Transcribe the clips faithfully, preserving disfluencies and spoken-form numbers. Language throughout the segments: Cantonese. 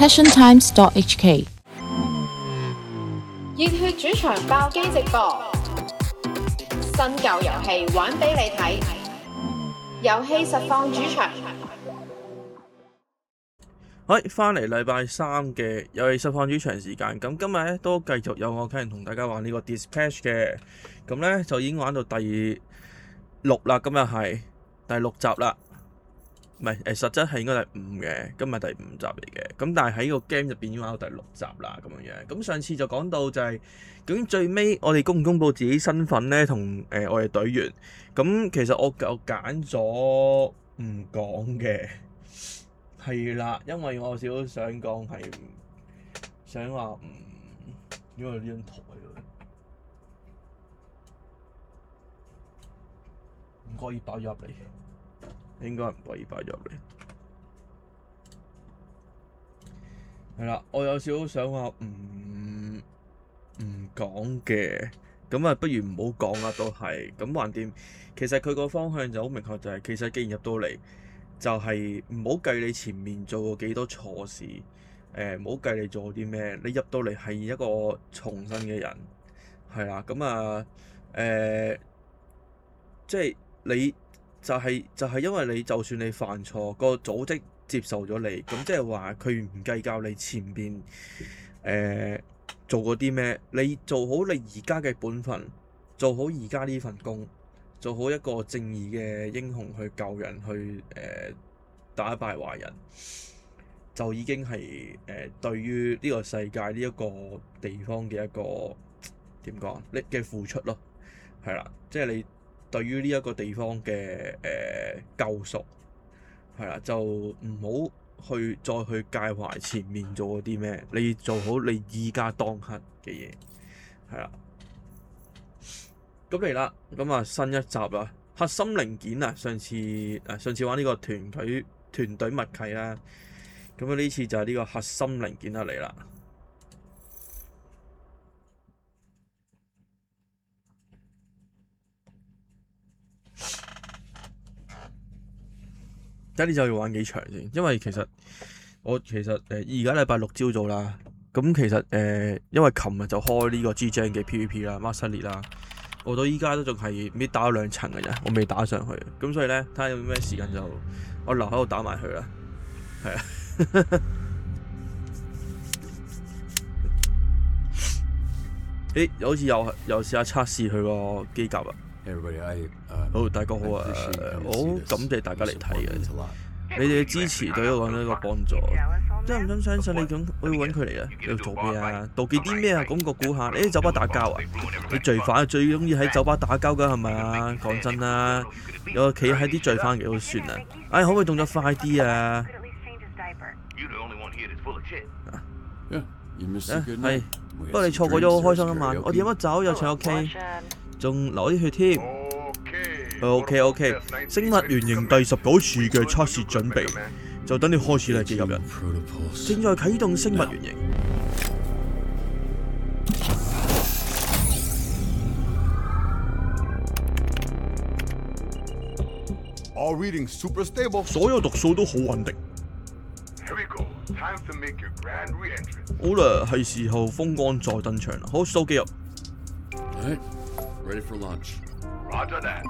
passion times dot h k。 熱血主場爆機直播，新舊遊戲玩俾你睇，遊戲實況主場。 好，翻嚟禮拜三嘅遊戲實況主場時間，咁今日咧都繼續有我 Ken 同大家玩呢個 Dispatch 嘅，咁咧就已經玩到第六啦，今日係第六集啦，唔係誒，實質係應該係第五嘅，今日第五集嚟嘅，咁但係喺個 game 入邊已經玩到第六集啦，咁樣樣。咁上次就講到就係、是、究竟最尾我哋公唔公佈自己身份咧，同誒、呃、我哋隊員，咁其實我就揀咗唔講嘅。係啦，因為我少少想講係想話唔，因為呢張台唔可以擺入嚟，應該唔可以擺入嚟。係啦，我有少少想話唔唔講嘅，咁啊不如唔好講啦，都係咁橫掂。其實佢個方向就好明確，就係、是、其實既然入到嚟。就係唔好計你前面做過幾多錯事，誒唔好計你做過啲咩，你入到嚟係一個重生嘅人，係啦，咁啊誒，即係你就係、是、就係、是、因為你就算你犯錯，個組織接受咗你，咁即係話佢唔計較你前邊誒、呃、做過啲咩，你做好你而家嘅本分，做好而家呢份工。做好一個正義嘅英雄去救人，去誒、呃、打敗壞人，就已經係誒、呃、對於呢個世界呢一個地方嘅一個點講你嘅付出咯，係啦，即係你對於呢一個地方嘅誒、呃、救贖，係啦，就唔好去再去介懷前面做過啲咩，你做好你依家當刻嘅嘢，係啦。咁嚟啦，咁啊新一集啦，核心零件啊，上次誒上次玩呢個團隊團隊默契啦，咁啊呢次就係呢個核心零件啦嚟啦。睇下呢就要玩幾長先，因為其實我其實誒而家禮拜六朝早啦，咁其實誒、呃、因為琴日就開呢個 G J 嘅 P V P 啦 ，Master League 啦。我到依家都仲係唔知打咗兩層嘅啫，我未打上去，咁所以咧睇下有咩時間就我留喺度打埋佢啦，係啊。誒，好似又又試下測試佢個機甲啊！好，大家好啊，好感謝大家嚟睇嘅，你哋嘅支持對我揾到一個幫助。真唔真相信你咁，我要揾佢嚟啊！你要做咩啊？妒忌啲咩啊？咁個估下，你喺酒吧打交啊？你罪犯最中意喺酒吧打交㗎係咪啊？講真啦，有企喺啲罪犯嘅都算啊！唉、哎，可唔可以動作快啲啊？係，不過你錯過咗好開心一晚，我哋飲乜酒又唱 OK， 仲流啲血添。OK OK， 生物原型第十九次嘅測試準備。就等你開始啦，機甲人，正在啟動生物原型。所有讀數都好穩定。好啦，係時候風光再登場啦！好，掃機入。Ready for launch. Roger that.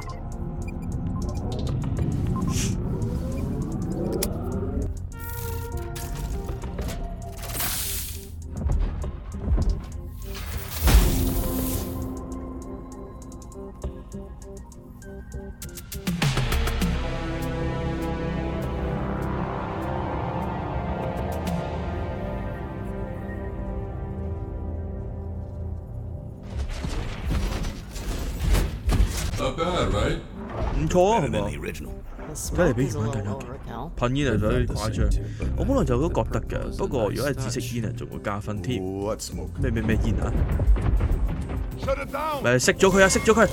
唔錯啊，係嘛？睇嚟比原本更加勁。噴煙係有啲誇張，我本來就都覺得嘅，不過如果係紫色煙啊，仲會加分添。咩咩咩煙啊？咪熄咗佢啊！熄咗佢！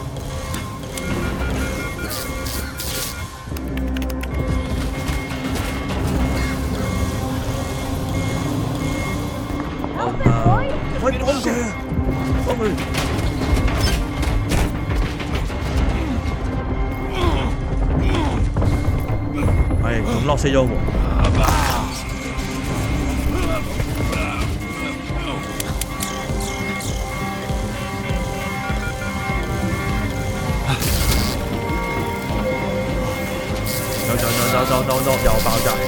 喂，幫佢啊！幫佢！係咁落死咗我。 講多又爆炸。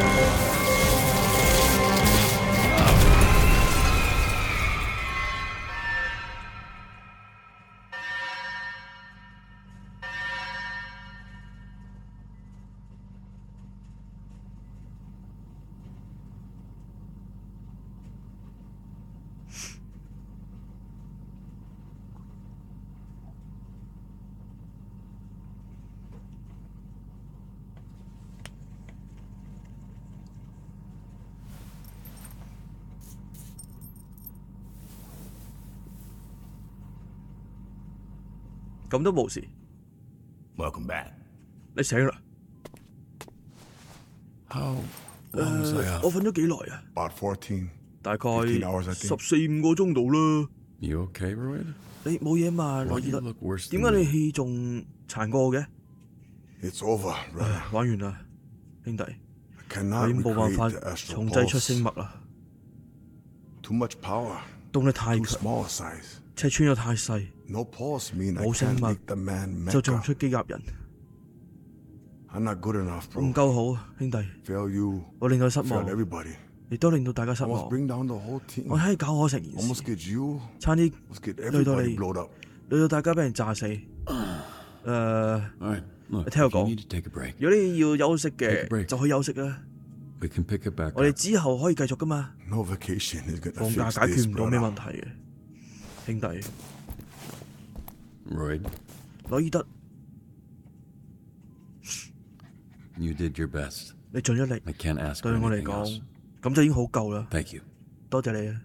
咁都冇事。 Welcome back。 你醒啦？ How long was I 誒， up? 我瞓咗幾耐啊？ About fourteen. 大概 fifteen hours, I 十 think. 四五個鐘度啦。 You okay, Royd? 你冇嘢嘛，羅 Why 爾 do you 特？ look worse 點 than 解你 me? 氣仲殘過我嘅？ It's over, brother. 唉，玩完啦，兄弟， I 我 cannot 已經冇辦 recreate 法 the astral 重製出聲 pulse. 脈啦， Too much power. 動力太 Too 強， small size. 尺寸又太細， No pulse mean I 冇聲 can't 脈 make the man 就做唔 mecha. 出機甲人。 I'm not good enough, 我唔 bro. 夠好啊，兄弟， Fail you. 我令到失 Fail 望， everybody. 亦都令到大家失 Almost 望。 bring down the whole team. 我睇你搞我成件 Almost 事， get you. 差啲 Almost get 累到 everybody 你， blowed up. 累到大家俾人炸死。誒、 All right, look, I tell if you you. need to take a break, 如果你要休息 Take a 嘅， break. 就去休息啦。 we can pick it back 我哋 up. 之後可以繼續噶嘛。 No vacation is gonna 放假 fix 解 this, 決唔到咩 brother. 問題嘅，兄弟。 Royd, 羅爾特， you did your best. 你盡咗力， I can't ask 對 for 我嚟 anything 講， else. 咁就已經好夠啦。 Thank you. 多謝你啊！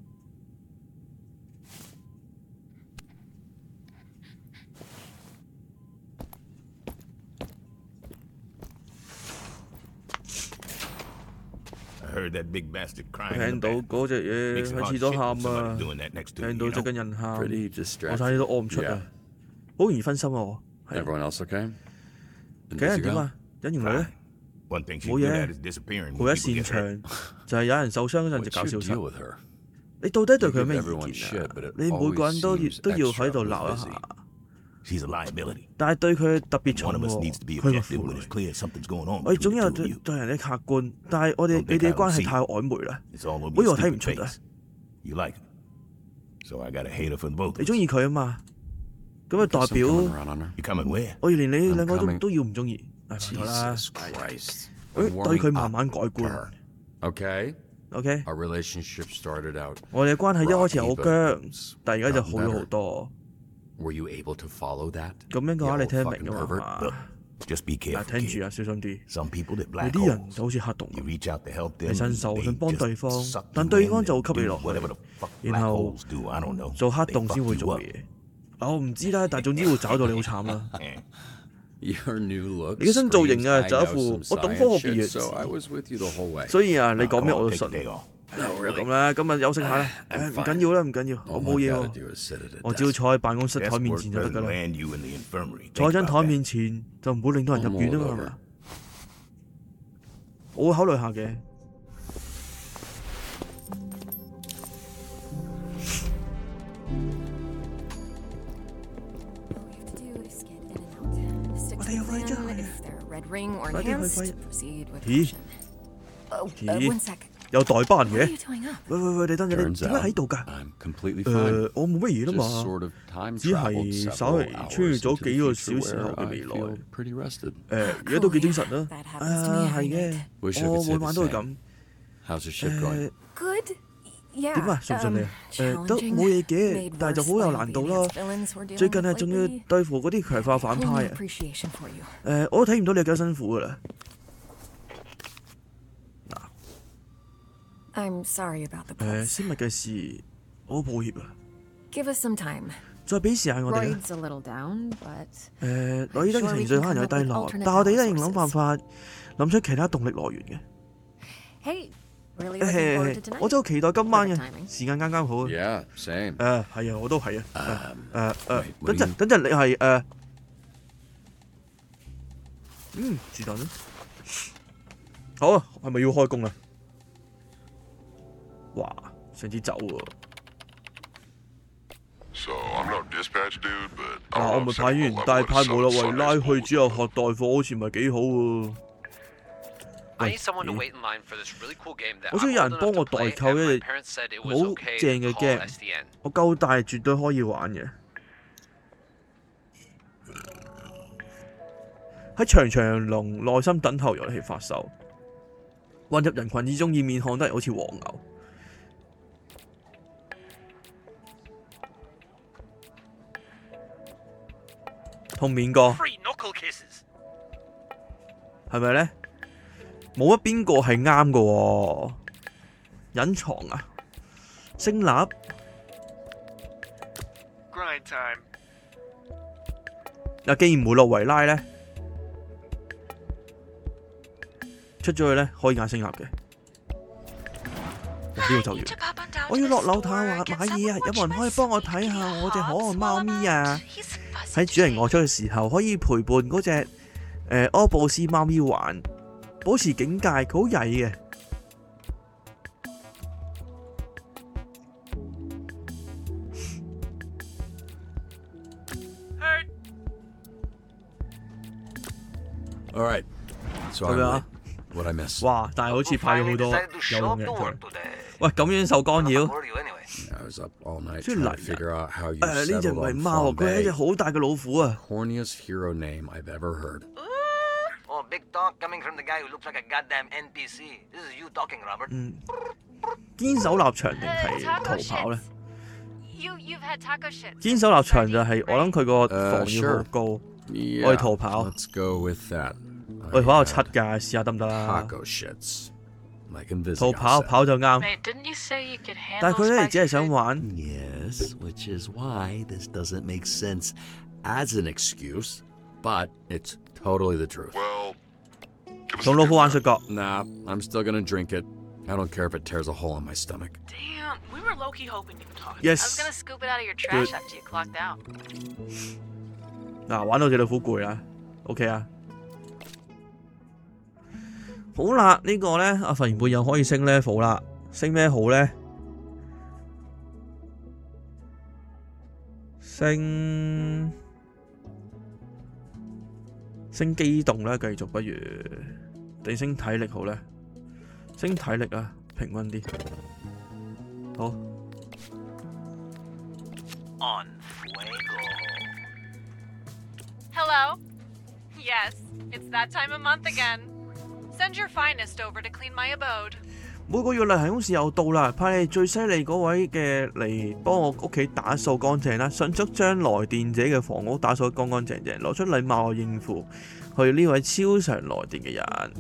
I heard that big bastard 我 crying 聽 in 到 the back. 嗰隻嘢 Makes it 喺 hard 廁 shit 所 when 喊 somebody 啊， doing that next to 聽 you, 到 you 隻 know? 跟人喊， Pretty 我差啲 distracting. 都屙唔出 Yeah. 啊，好容易分心啊我。係 Everyone else okay? 其他人 Busy 點 girl? 啊？隱形女咧 One thing she's 冇 good 嘢 at is disappearing 佢 when 一 people 擅 get hurt. 長就係有人受傷嗰陣就 What's 搞 your 笑 deal 實。 with her? 你到底對佢有 You 咩 give 意 everyone 見 shit, 啊 but it？ 你每個人都要 always 都要喺度 seems 鬧一 extra 下， She's a liability. 但係對佢特別重 One of us 喎 needs to be 佢個 objective 負 when 累 it's。clear something's going on 我哋總 between 有 the two 對 of you. 對人嘅客觀，但係我哋 Don't 你 think 哋 I 嘅關 don't 係 see 太曖昧啦。 It's all over 我以為 your 我睇唔 stupid 出啊 face.！You like it. So I got a hater for both 你 of 中 us. 意佢啊嘛？咁就代 Guess I'm 表 coming around on her. You coming where? 我要連你 I'm 兩個都 coming. 都要唔中意。唉，拜託啦， Jesus Christ. 誒 I'm 對佢 warming 慢 up 慢改 to 觀。 her. Okay? OK， Our relationship started out. 我哋嘅關係一開始係好 rocky, 僵 but， 但係而家就好咗 gotten 好 better. 多。 Were you able to follow that? 咁樣嘅話， You 你 old 聽得 fucking 明㗎 pervert. 嘛 Look,？just be 嗱， careful, 聽住 kid. 啊，小心啲。 Some people that 有 black 啲人 holes. 就好似黑洞 You 咁， reach out to help 你 them, 伸手 they 想幫 just 對方 suck， 但 you 對 in 方就 and 會吸你 do 落 whatever 去 the，fuck 然 black 後 holes do, I don't know. 做黑 They 洞先 fuck 會 you 做 up. 嘢。我唔知啦，但係總之會找到你好慘啦。 Eh. Your new look 你嘅新造型 screams 啊， I 就一 know 副 some 我懂 science 科學嘅 shit, 樣 so I 子。 was with you the whole way. 所以啊，你講 Come 咩 on, 我都 take 信 the。day off. 就咁啦，今日休息下啦。誒 I'm 唔 fine. 緊要啦，唔緊要， All 我 my 冇嘢 gotta 喎。 do is sit at a 我只要 desk. 坐喺辦公室台 Best 面 work 前就得 doesn't 㗎啦。 land you in the infirmary. 坐喺 Think 張 about 台 that. 面前就唔好令到人入院啊嘛，係 I'm all 嘛？我會考慮下嘅。我哋要快啲去。快啲去，快啲。咦？咦？有代班嘅？喂喂喂，你等陣，你 Turns 點解 out 喺度㗎？ I'm completely 誒 fine.， 我冇乜嘢啦 Just 嘛， sort of time 只 traveled 係 several 稍微 hours 穿越 into 咗 the 幾個 future 小時後 where 嘅 I 未來。 feel pretty rested. 誒，而家都幾精神啦。啊，係嘅， Wish I 我 could 每 say 晚 the 都係 same. 咁。 How's your ship going? 誒， Good. Yeah. 點啊？順唔順利啊？誒，都 challenging, 冇嘢嘅 made， 但係就 worse 好有 by 難度 the 啦 enhanced。villains we're dealing 最近 with 係仲要 lately. 對付嗰啲強化反 Only 派啊。 appreciation for you. 誒，我都睇唔到你幾辛苦噶啦。 I'm sorry about the 誒， pulse. 私密嘅事，我好抱歉啊。 Give us some time. 再俾時間我哋啦。 Royd's a little down, but 誒，我依家嘅情緒可能有低落，但係我哋一定諗辦法諗出其他動力來源嘅。 hey, really looking forward to 誒， tonight. 我真係好期待今晚嘅 Perfect timing. 時間啱啱好啊。 Yeah, same. 誒，係啊，我都係啊。誒誒誒， wait, 等 what do 陣 you- 等陣，你係誒，嗯，是但啦。好啊，係咪要開工啊？哇，成支酒喎。 So I'm no dispatch dude, but 嗱， I don't 我 know 咪 if 派 Sentinel 完， level 但係 at 派無啦 Sun- 維拉 Sunday's 去 pool 之後學代課，好似唔係幾好喎。 喂，我想有人幫我代購一隻好正嘅 game，我夠大絕對可以玩嘅。喺長長龍耐心等候遊戲發售，混入人群之中，以面看得嚟好似黃牛。同面個係咪咧？冇乜邊個係啱嘅喎？隱藏啊，升立。嗱，既然梅洛維拉咧出咗去咧，可以揀升立嘅。呢個就要。我要落樓睇下買嘢啊！有冇人可以幫我睇下我隻可愛貓咪啊？喺主人外出嘅時候，可以陪伴嗰隻誒柯布斯貓咪玩，保持警戒。佢好曳嘅。 All right. So I'm late. What I miss? 哇！但係好似派咗好多有用嘅人出嚟。喂，咁樣受干擾。 I was up all night 出 trying 嚟 to figure out how you 誒呢隻唔 settled 係 on 貓喎，佢係一隻 Flambe. 好大嘅老虎啊！ Corniest hero name I've ever heard. Oh, big talk coming from the guy who looks like a goddamn N P C. This is you talking, Robert. 嗯，堅守立場定係逃跑咧？ You you've had taco shit. 堅守立場就係我諗佢個 Uh, 防禦好 sure. 高，我 Yeah. 哋逃跑。 Let's go with that. 我哋跑有七 I had 㗎，試下得唔得啦？ Taco shits. Like in this. 逃跑跑就啱， Didn't you say you could handle 但係佢咧只係想玩。 Yes, which is why this doesn't make sense as an excuse, but it's totally the truth. Well, give us 同 a 老 good 虎玩 run. 摔角。 Nah, I'm still gonna drink it. I don't care if it tears a hole in my stomach. Damn, we were low-key hoping you would talk. Yes. I was gonna scoop it out of your trash Good. after you clocked out. 嗱，玩到隻老虎攰啦 ，OK 啊。好啦，呢個咧，阿發現貝又可以升 level 啦。升咩好咧？升升機動啦，繼續不如定升體力好咧？升體力啊，平均啲。好。 On fuego. Hello? Yes, it's that time of month again. Send your finest over to clean my abode. 每個月例行公事又到啦，派你最犀利嗰位嘅嚟幫我屋企打掃乾淨啦，迅速將來電者嘅房屋打掃乾乾淨淨，攞出禮貌去應付去呢位超常來電嘅人。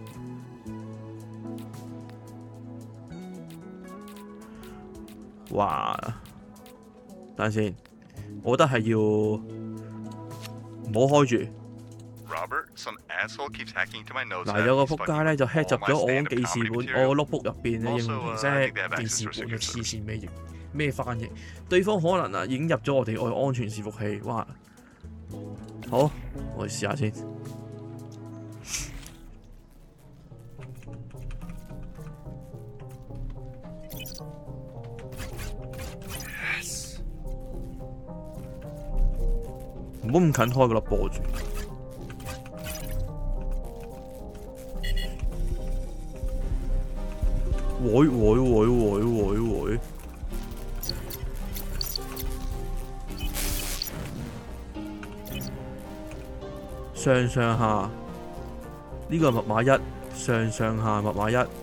哇！等陣先，我覺得係要唔好開住。 Robert, some asshole keeps hacking into my notes. 嗱，有個仆街咧就 hack 入咗我嗰記事本，我個 notebook 入邊咧應用程式記事本嘅黐線咩譯咩翻譯，對方可能啊已經入咗我哋我嘅安全伺服器，哇！好，我哋試下先。唔好咁近開個粒波住。 會會會會會會，上上下呢個密碼一，上上下密碼一。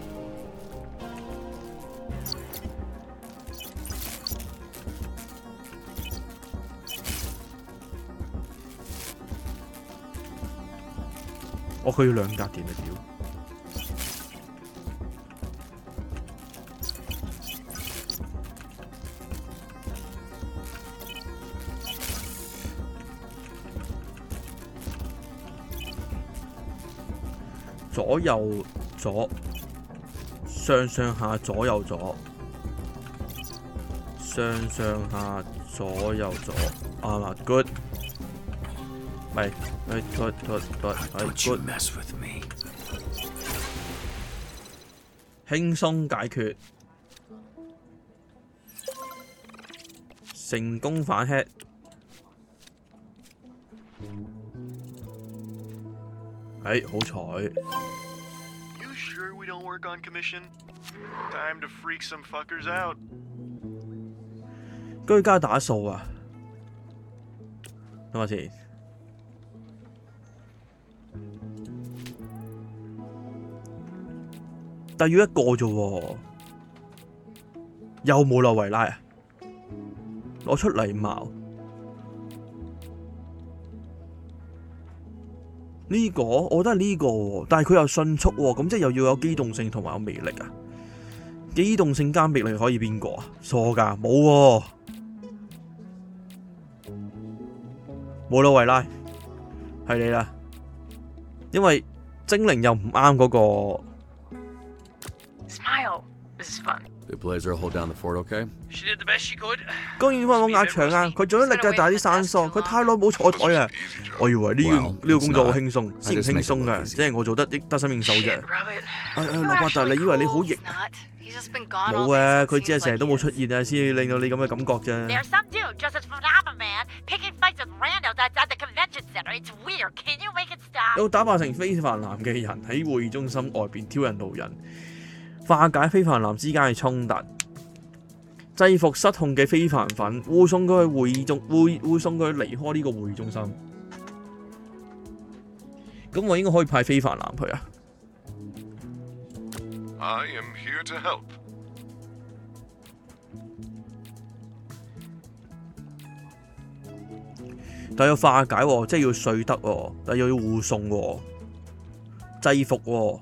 我佢要兩格電啊屌！ 左右左，上上下左右左，上上下左右左，啱啦 ，good， 咪咪 good good good，係 good， mess with me. 輕鬆解決，成功反 hit。 誒好彩， sure we don't work on commission? Time to freak some fuckers out. 居家打掃啊！等下先。但要一個啫喎，又冇落維拉啊！攞出禮貌。呢、個我覺得係呢個喎，但係佢又迅速喎，咁即係又要有機動性同埋有魅力啊！機動性加魅力可以邊個啊？傻㗎，冇喎，冇咯維拉，係你啦，因為精靈又唔啱嗰個。 Smile. This is fun. Did Blazer hold down the fort okay? She did the best she could. 當然幫我壓場啊！佢盡咗力㗎，但係啲生疏，佢太耐冇坐台啊！我以為呢、呢個呢、呢個工作好輕鬆，先唔輕鬆㗎，即係我做得得心應手啫。哎哎，羅伯特，你以為你好型？冇啊，佢只係成日都冇出現啊，先令到你咁嘅感覺啫。 There's some dude dressed as Phenomenon Man picking fights with randos outside the convention center. It's weird. Can you make it stop? 有打扮成非凡男嘅人喺會議中心外邊挑釁路人，化解非凡男之間嘅衝突，制服失控嘅非凡粉，護送佢去會議中，會護送佢離開呢個會議中心。咁我應該可以派非凡男去啊！ I am here to help. 但要化解喎，即係要說得喎，但又要護送喎，制服喎。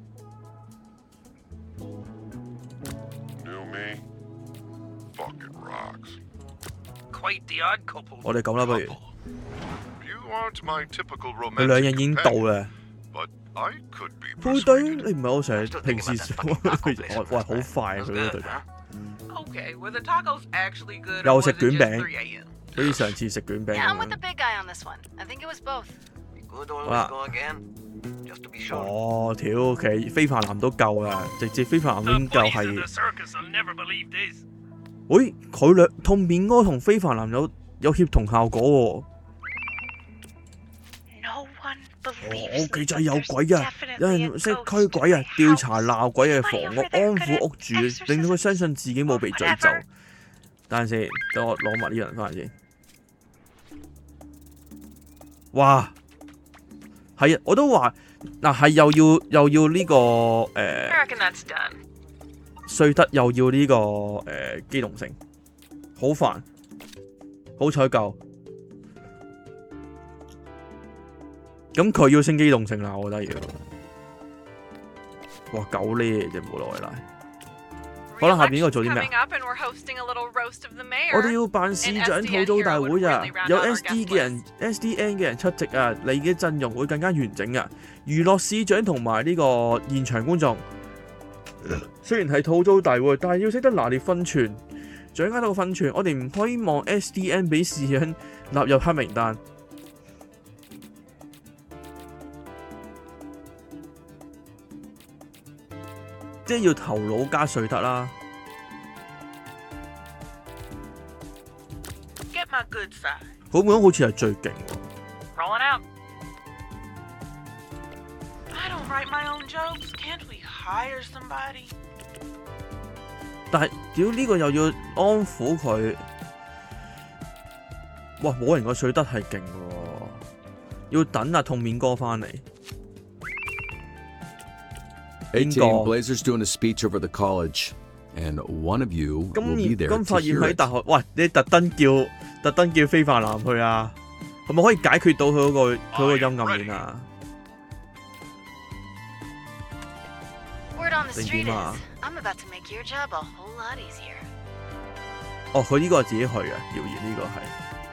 New me? Fucking rocks. Quite the odd couple. 我哋咁啦，不如。 You aren't my typical 佢兩 romantic 人已經到 companion, 啦。 but I could be 配對 persuaded. 你唔係我成日平時我喂好快啊佢嗰隊。 Okay, were the tacos actually good? 又 Or 食 was it 卷 just 餅， three A M? 好似上次食卷餅 Yeah, I'm 咁 with the 樣。 big guy on this one. I think it was both. Good always Wow. go again. Just to be sure. 哦，屌，其實非凡男都夠啦，直接非凡男已經夠係。喂，佢兩痛面哥同非凡男有有協同效果喎。 No one 我 believes 屋企真係有鬼啊！有人識驅鬼啊，調查鬧鬼嘅房屋，安撫屋主，令到佢相信自己冇被詛咒。等陣先，等我攞埋呢人翻嚟先。哇！係啊，我都話嗱係又要又要呢、個誒、呃、 I reckon that's done. 碎得又要呢、個誒、呃、機動性，好煩，好彩夠。咁佢要升機動性啦，我覺得要。哇，狗呢隻冇落嚟啦。好啦，下邊呢個做啲咩啊？ Coming up and we're hosting a little roast of the mayor. 我哋要辦市長吐槽大會啊！有 S D 嘅人、S D N 嘅人出席啊，你嘅陣容會更加完整啊！娛樂市長同埋呢個現場觀眾，雖然係吐槽大會，但係要識得拿捏分寸，掌握到分寸。我哋唔希望 S D N 俾市長納入黑名單。即係要頭腦加稅得啦。 Get my good side. 好本好似係最勁喎。 Rolling out. I don't write my own jokes. Can't we hire somebody? 但係屌呢個又要安撫佢，哇！冇人個稅得係勁喎，要等啊痛面哥翻嚟。 Hey team, Blazer's doing a speech over at the college, and one of you will be 咁 there 咁 to 發現 hear 喺 it. 大學，喂！你特登叫特登叫非凡男去啊？係咪可以解決到佢嗰、個佢嗰個陰暗面啊？ Word on the 你 street 點啊？ is, I'm about to make your job a whole lot easier. 哦，佢呢個係自己去啊，謠言呢個係。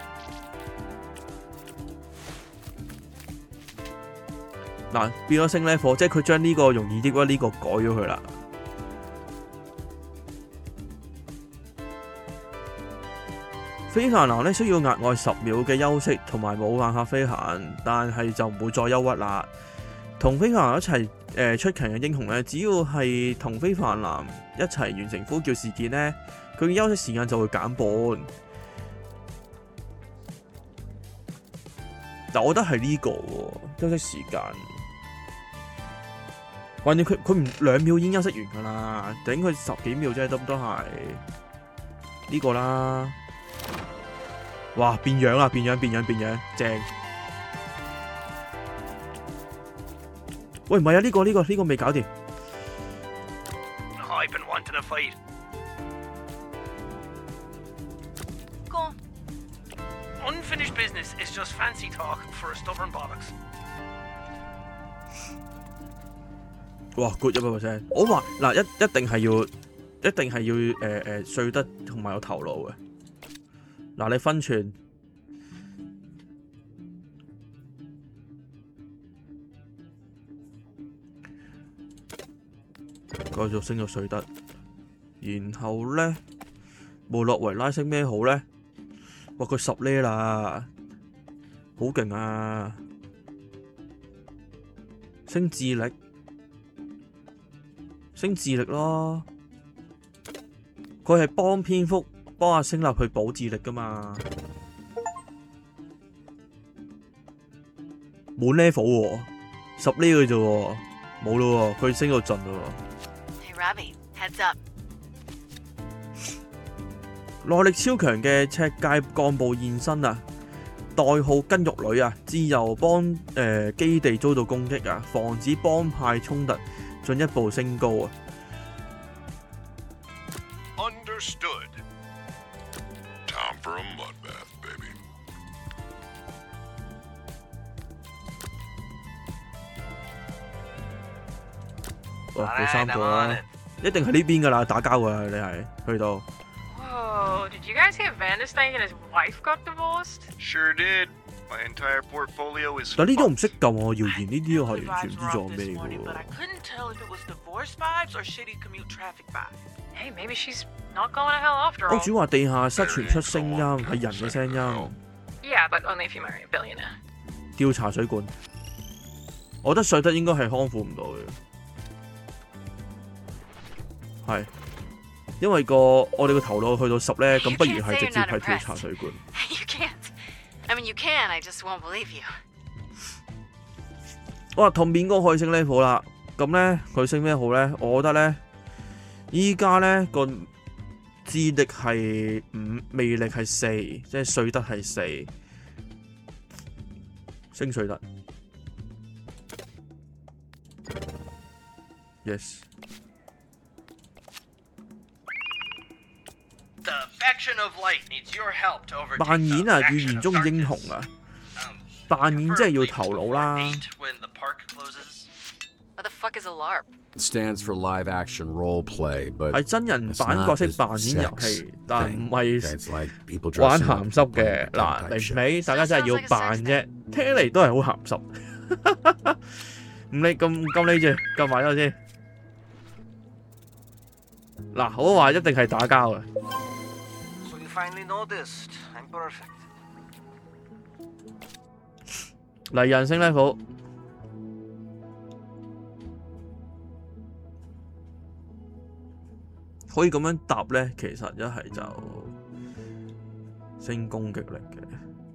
嗱，變咗升 level，即係佢將呢個容易啲嗰呢個改咗佢啦。非凡男咧需要額外十秒嘅休息，同埋冇辦法飛行，但係就唔會再憂鬱啦。同非凡男一齊誒、呃、出勤嘅英雄咧，只要係同非凡男一齊完成呼叫事件咧，佢嘅休息時間就會減半。但我覺得係呢個喎，休息時間。 橫掂佢佢唔兩秒已經休息完㗎啦，頂佢十幾秒啫，得唔得係？呢個啦，哇變樣啦，變樣變樣變樣，正！喂唔係啊，呢個呢個呢個未搞掂。 I've been wanting a fight. Go on. Unfinished business is just fancy talk for a stubborn bollocks. 哇 ，good 一百 percent！ 我話嗱，一一定係要，一定係要誒誒睡得同埋有頭腦嘅。嗱，你分寸，繼續升到睡得，然後咧，無洛維拉升咩好咧？哇，佢十呢啦，好勁啊！升智力。升智力咯，佢係幫蝙蝠幫阿星立去補智力噶嘛，冇 level 喎，十呢嘅啫喎，冇咯喎，佢升到盡咯喎。 Hey Robbie, heads up. 耐力超強嘅赤界幹部現身啊！代號筋肉女啊，自由幫誒、呃、基地遭到攻擊啊，防止幫派衝突進一步升高啊！ Understood. Time for a mud bath, baby. 哇，佢三個啦，一定係呢邊噶啦，打交噶，你係去到。 Whoa, did you guys hear Vanderstank and his wife got divorced? Sure did. My entire portfolio is. 但呢啲我唔識撳喎，謠言呢啲我係完全唔知做咩嘅喎。 But I couldn't tell if it was divorce vibes or shitty commute traffic vibes. Hey, maybe she's not going to hell after 屋 all. 主話地下室傳出聲音，係人嘅聲音。 Yeah, but only if you marry a billionaire. 調查水管，我覺得水德應該係康復唔到嘅，係因為個我哋個頭腦去到十咧，咁不如係直接係調查水管。 You can't. I mean, you can. I just won't believe you. 哇，同面哥可以升 level 啦，咁咧佢升咩好咧？我覺得咧，依家咧個智力係五，魅力係四，即係睡德係四，升睡德。Yes。 The faction of light needs your help to overtake 扮演啊， the 語 faction 言 of 中英 darkness. 雄啊！扮演即係要頭腦啦。 When the park closes. What the fuck is a LARP? It stands for live action role play, but 係真人版角色扮演遊戲，但唔係 like 玩鹹濕嘅。嗱，明唔明？大家真係要扮啫，聽嚟都係好鹹濕。唔理咁咁呢住，撳埋咗先。嗱，我話一定係打交嘅。 So you finally noticed. I'm perfect. 嚟人升 level。 可以咁樣答咧，其實一係就升攻擊力嘅。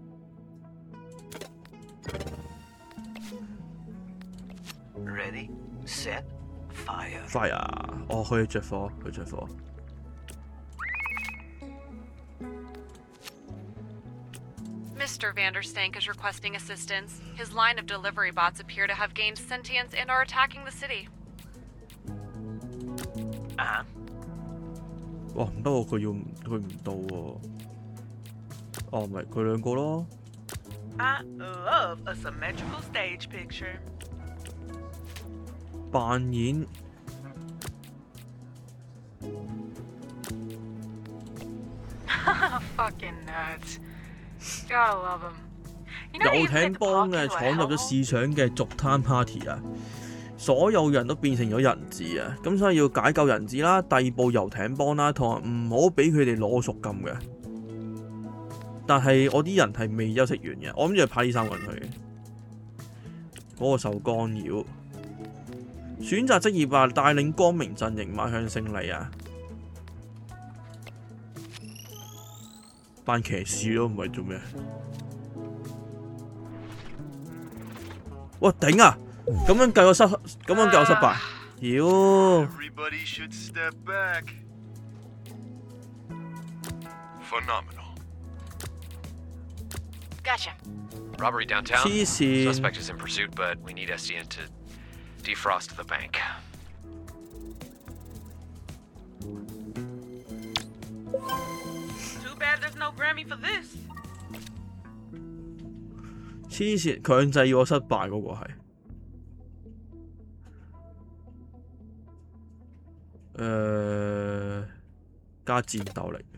Ready, set, fire. fire， 哦，可以着火，佢着火。 Mister Vanderstank is requesting assistance. His line of delivery bots appear to have gained sentience and are attacking the city. Uh-huh. 哇，唔得喎，佢要佢唔到喎。哦，唔係佢兩個咯。 I love a symmetrical stage picture. 扮演。 Fucking nuts. Gotta love him. You know 遊艇幫嘅闖入咗市場嘅續攤 party 啊！所有人都變成咗人質啊！咁所以要解救人質啦，逮捕遊艇幫啦，同埋唔好俾佢哋攞贖金嘅。但係我啲人係未休息完嘅，我諗住派呢三個人去嘅。嗰個受干擾，選擇職業啊，帶領光明陣營邁向勝利啊！扮騎士咯，唔係做咩？哇頂啊！咁樣計我失，咁樣計我失敗。 妖 Everybody should step back. Phenomenal. Gotcha. Robbery downtown. 黐線 Suspect is in pursuit, but we need S D N to defrost the bank. Too bad there's no Grammy for this. 黐線，強制要我失敗嗰個係。誒、呃，加戰鬥力。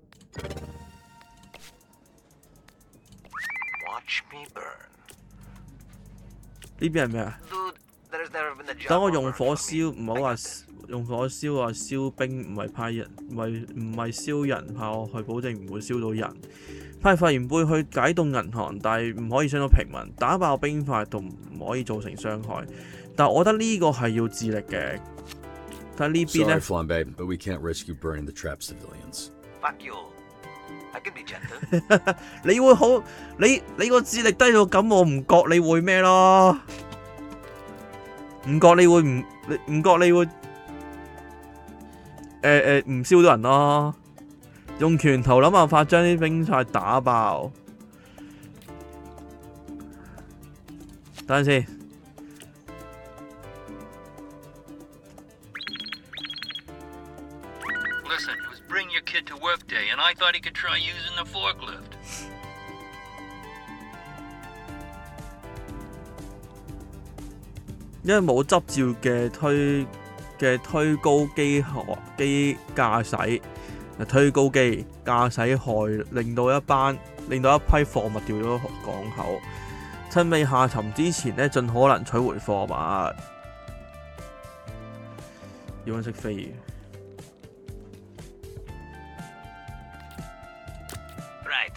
Watch me burn. 呢邊係咩啊？ Dude, there's never been a job 等我用 offer 火 for me. 燒，唔好話用火燒啊！燒兵唔係派人，唔係唔係燒人，派我去保證唔會燒到人。派發言輩去解凍銀行，但係唔可以傷到平民。打爆兵塊同唔可以造成傷害。但係我覺得呢個係要智力嘅。但係呢邊咧 Sorry, Flambe, but we can't risk you burning the trapped civilians. Fuck you. I can be gentle. 你會好，你你個智力低到咁，我唔覺你會咩咯？唔覺你會唔你唔覺你會誒誒唔燒到人咯？用拳頭諗辦法將啲冰塊打爆。等陣先。 Listen, it was bring your kid to work day, and I thought he could try using the forklift. 因為冇執照嘅推嘅推高機學機駕駛，推高機駕駛害令到一班令到一批貨物掉咗港口，趁未下沉之前呢，盡可能取回貨物。要揾識飛嘅。 Right.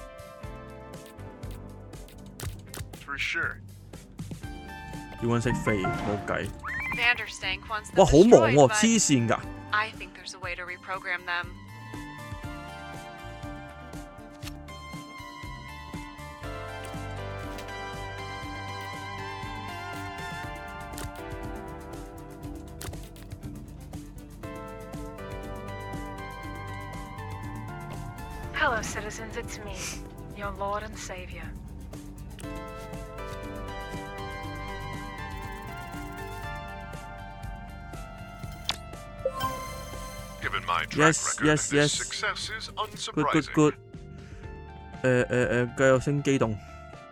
For sure. 要揾識飛，冇計。 Vanderstank wants them 哇，好忙 destroyed, 喎， but 黐線㗎！ I think there's a way to reprogram them. Hello, citizens. It's me, your Lord and Savior. Given my track Yes, record, yes, this yes. success is Good, good, unsurprising. good。誒誒誒，繼續升機動。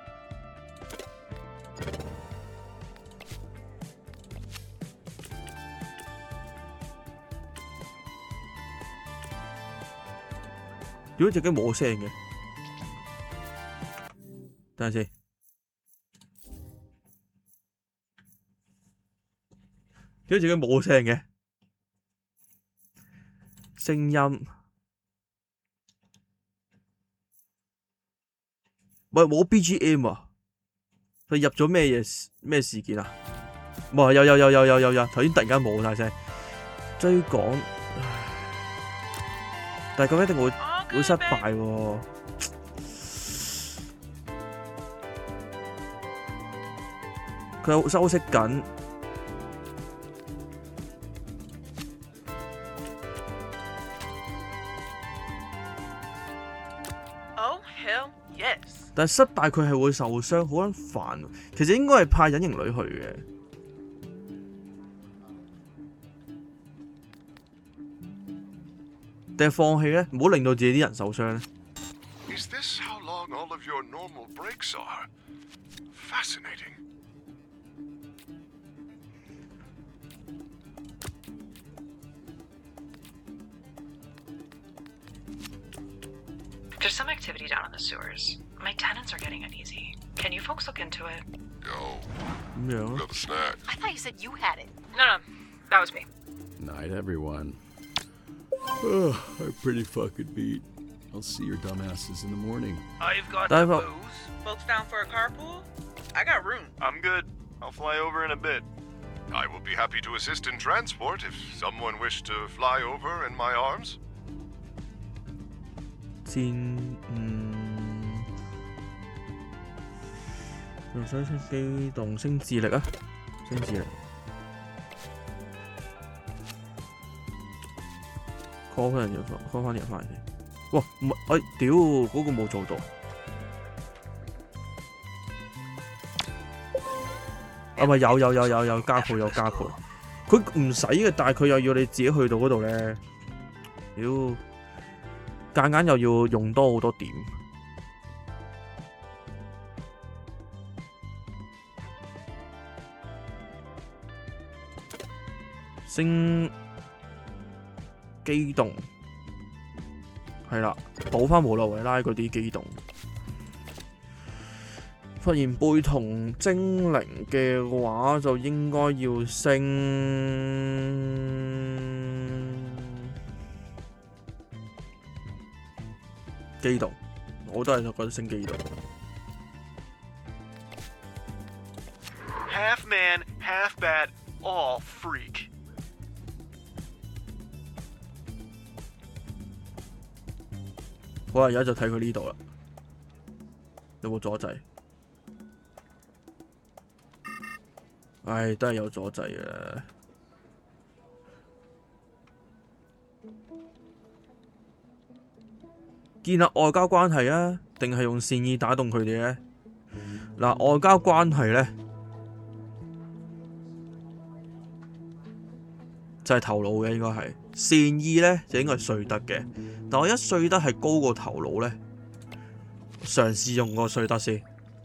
點解隻機冇聲嘅？等陣先。點解隻機冇聲嘅？聲音。喂，冇 B G M 啊！佢入咗咩嘢咩事件啊？唔係有有有有有有有，頭先突然間冇晒聲。追趕，但係佢一定會會失敗喎。佢有休息緊。 Oh hell yes！ 但係失敗佢係會受傷，好撚煩。其實應該係派隱形女去嘅。定係放棄咧？唔好令到自己啲人受傷咧。 Is this how long all of your normal breaks are? Fascinating. There's some activity down in the sewers. My tenants are getting uneasy. Can you folks look into it? Yo, 咁樣。 got a snack. I thought you said you had it. No, no, that was me. Night, everyone. Oh, I'm pretty fucking beat. I'll see your dumbasses in the morning. I've got the booze. Folks down for a carpool? I got room. I'm good. I'll fly over in a bit. I will be happy to assist in transport if someone wished to fly over in my arms. 戰嗯，用水升機動升智力啊，升智力。 call 翻人，call 翻啲人翻嚟先。哇，唔係，哎，屌，嗰、那個冇做到。啊咪有有有有有加倍有加倍，佢唔使嘅，但係佢又要你自己去到嗰度咧，屌，間間又要用多好多點。升機動係啦，補翻無諾維拉嗰啲機動。發現貝同精靈嘅話，就應該要升機動，我都係覺得升機動。 Half man, half bat, all freak. 好啊，而家就睇佢呢度啦，有冇阻滯？唉，都係有阻滯嘅。建立外交關係啊，定係用善意打動佢哋咧？嗱，外交關係咧就係頭腦嘅，應該係善意咧就應該係瑞德嘅。但我一瑞德係高過頭腦咧，嘗試用個瑞德先。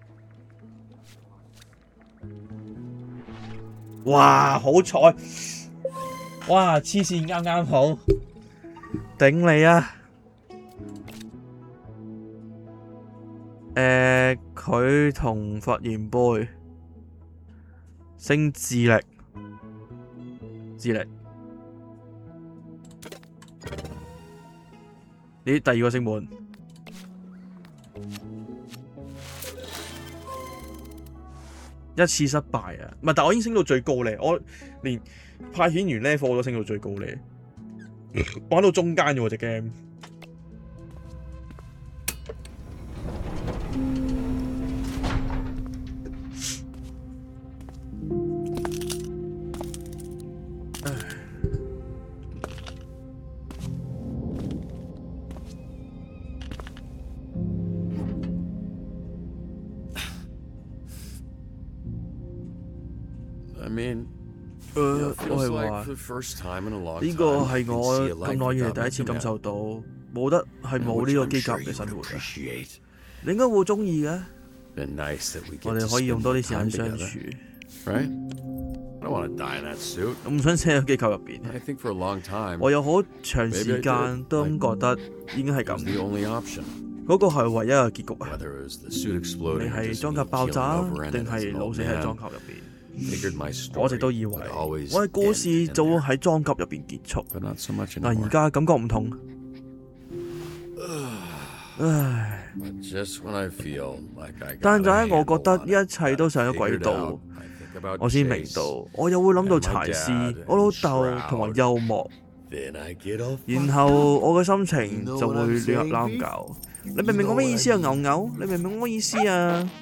哇！好彩！哇！黐線啱啱好，頂你啊！誒，佢同發現杯升智力，智力。咦？第二個升滿。一次失敗啊！唔係，但我已經升到最高咧，我連派遣員 level 我都升到最高咧，玩到中間嘅喎隻 game。誒，我係話呢個係我咁耐以嚟第一次感受到，冇得係冇呢個機甲嘅生活嘅。你應該會鍾意嘅。我哋可以用多啲時間相處。我唔想死喺機構入邊。我有好長時間都覺得已經係咁。嗰個係唯一嘅結局啊！你係裝甲爆炸，定係老死喺裝甲入邊？我一直都以為我嘅故事就會喺裝甲入邊結束，但而家感覺唔同。唉，但就喺我覺得呢一切都上咗軌道，我先明到，我又會諗到柴斯、我老豆同埋幽默，然後我嘅心情就會亂入攬教。你明唔明我咩意思啊，牛牛？你明唔明我咩意思啊？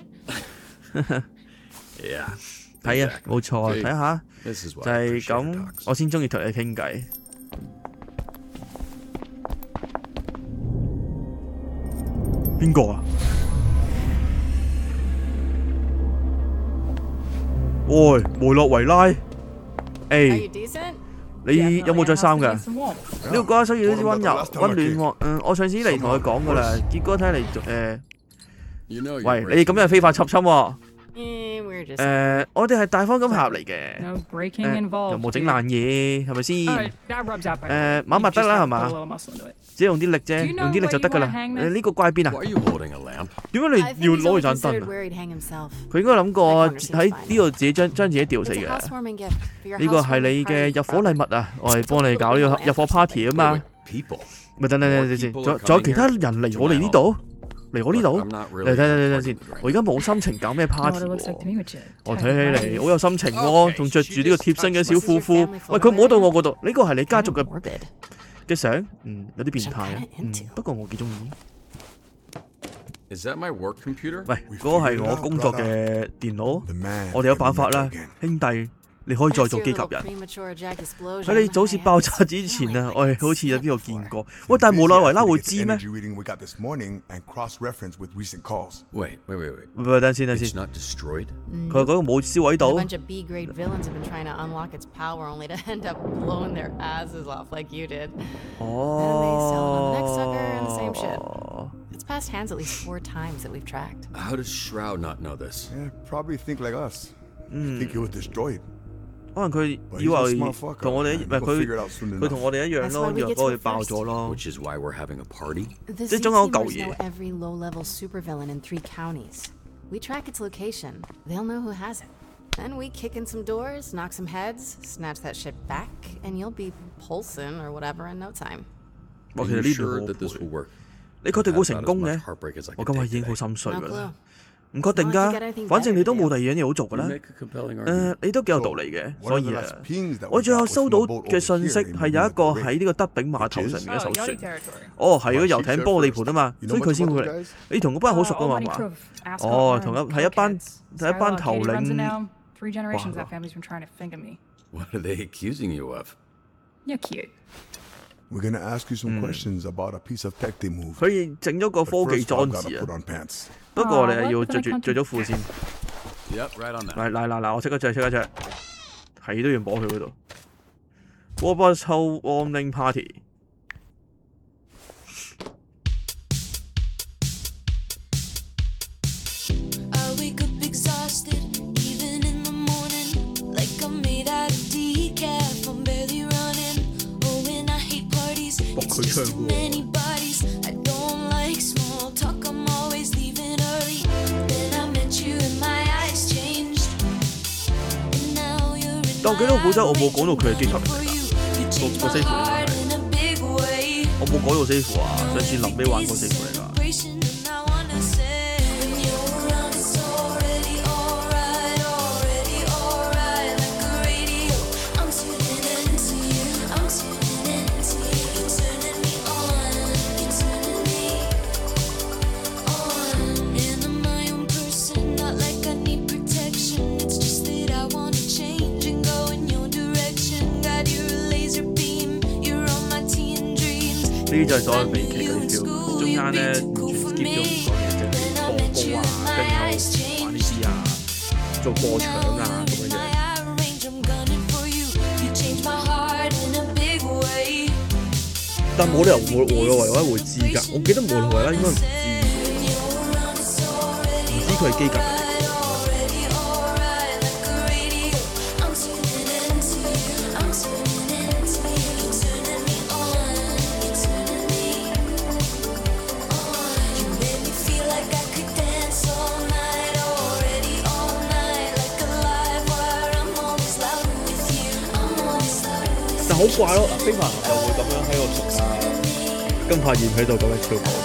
睇啊，冇錯，睇下就係咁，我先中意同你傾偈。邊個啊？喂，梅洛維拉 ，A， 你有冇着衫㗎？呢個歌手要啲溫柔、溫暖喎。嗯，我上次嚟同佢講㗎啦，結果睇嚟誒，喂，你咁樣係非法插侵喎。誒，我哋係大方咁合嚟嘅，又冇整爛嘢，係咪先？誒，抹抹得啦，係嘛？只用啲力啫，用啲力就得噶啦。誒，呢個掛喺邊啊？點解你要攞住盞燈啊？佢應該諗過喺呢度自己將將自己吊死嘅。呢個係你嘅入伙禮物啊！我係幫你搞呢個入伙 party 啊嘛。咪等等等等先，仲仲有其他人嚟我哋呢度？嚟我呢度，嚟睇睇睇睇先。我而家冇心情搞咩 party 喎。我睇起嚟好有心情喎，仲着住呢個貼身嘅小褲褲。喂，佢摸到我嗰度，呢個係你家族嘅嘅相，嗯，有啲變態啊。嗯，不過我幾中意。喂，嗰個係我工作嘅電腦，我哋有辦法啦，兄弟， 你可以再做機甲人。喺你早泄爆炸之前啊，我哋好似有邊度見過。喂，但係無奈維拉會知咩？ Wait, wait, wait, wait. 喂，等先，等先。 It's not destroyed. 佢嗰個冇燒毀到。 A bunch of B-grade villains have been trying to unlock its power only to end up blowing their asses off like you did. Oh. And they sell it on the next sucker and the same shit. It's passed hands at least four times that we've tracked. How does Shroud not know this? Yeah, probably think like us. Mm. Think it was destroyed. 可能佢以為同我哋一，唔係佢佢同我哋一樣咯，以為嗰個爆咗咯。 Which is why we're having a party. 即係總有嚿 know 嘢。 every low-level supervillain in three counties. We track its location. They'll know who has it. Then we kick in some doors, knock some heads, snatch that shit back, and you'll be pulsing or whatever in no time. 我其實 Are 呢 you 度 sure 我 that this will work? 你確定會成功嘅？ Heartbreak as I 我 can 今日 take 已經好 today. 心碎㗎 No 啦 clue.。 唔確定㗎，反正你都冇第二樣嘢好做㗎啦。 You make a compelling 誒、 argument. 你都幾有道理嘅，所以啊，我最後收到嘅信息係有一個喺呢個德丙碼頭上面嘅艘船。哦，係嗰遊艇幫我哋盤啊嘛，所以佢先會嚟。你同嗰班人好熟㗎嘛嘛？哦，同一係一班係一班頭領。 Three generations that family's been trying to think of me. What are they accusing you of? You're cute. We're gonna ask you some questions about a piece of tech they moved. 佢整咗個科技裝置啊。不過我哋係要着住着咗褲先。 Yep, right on that. 嚟嚟嗱嗱，我即刻着，即刻着，係都要摸佢嗰度。Robert's Housewarming Party。 搏佢唱喎。 但我記得我本身我冇講到佢係機甲人嚟㗎，個個師傅應該係。我冇講到師傅啊，上次臨尾玩個師傅嚟㗎。 呢啲就係所謂美劇嗰啲 feel， 中間咧完全 skip 咗唔講嘢，淨係播歌啊，跟住玩呢啲啊，做過場啊咁樣樣。但冇理由無無奈維拉會知㗎，我記得無奈維拉應該唔知，唔知佢係機甲人嚟。 但好怪咯，嗱，飛馬就會咁樣喺度同啊金柏賢喺度咁樣跳舞。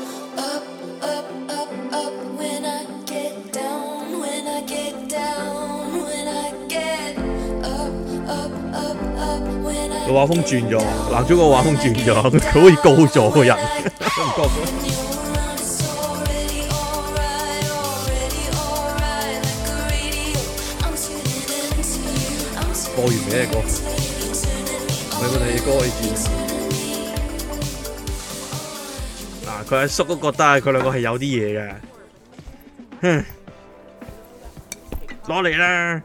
個畫風轉咗，男主角個畫風轉咗，佢好似高咗個人，都唔覺嘅。播完未呢個歌？ 唔係我哋嘅歌可以轉。嗱，佢阿叔都覺得佢兩個係有啲嘢嘅。哼，攞嚟啦！